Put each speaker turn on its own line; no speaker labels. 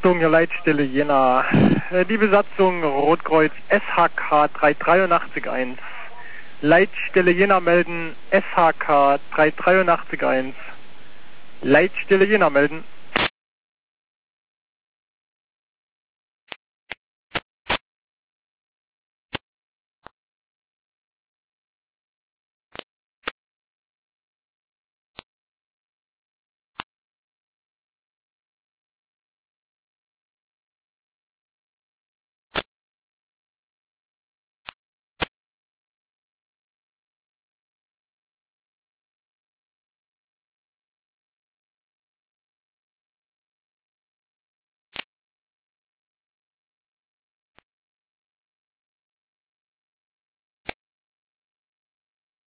Besatzung, Leitstelle Jena. Die Besatzung Rotkreuz SHK 3881. Leitstelle Jena melden SHK 3881. Leitstelle Jena melden.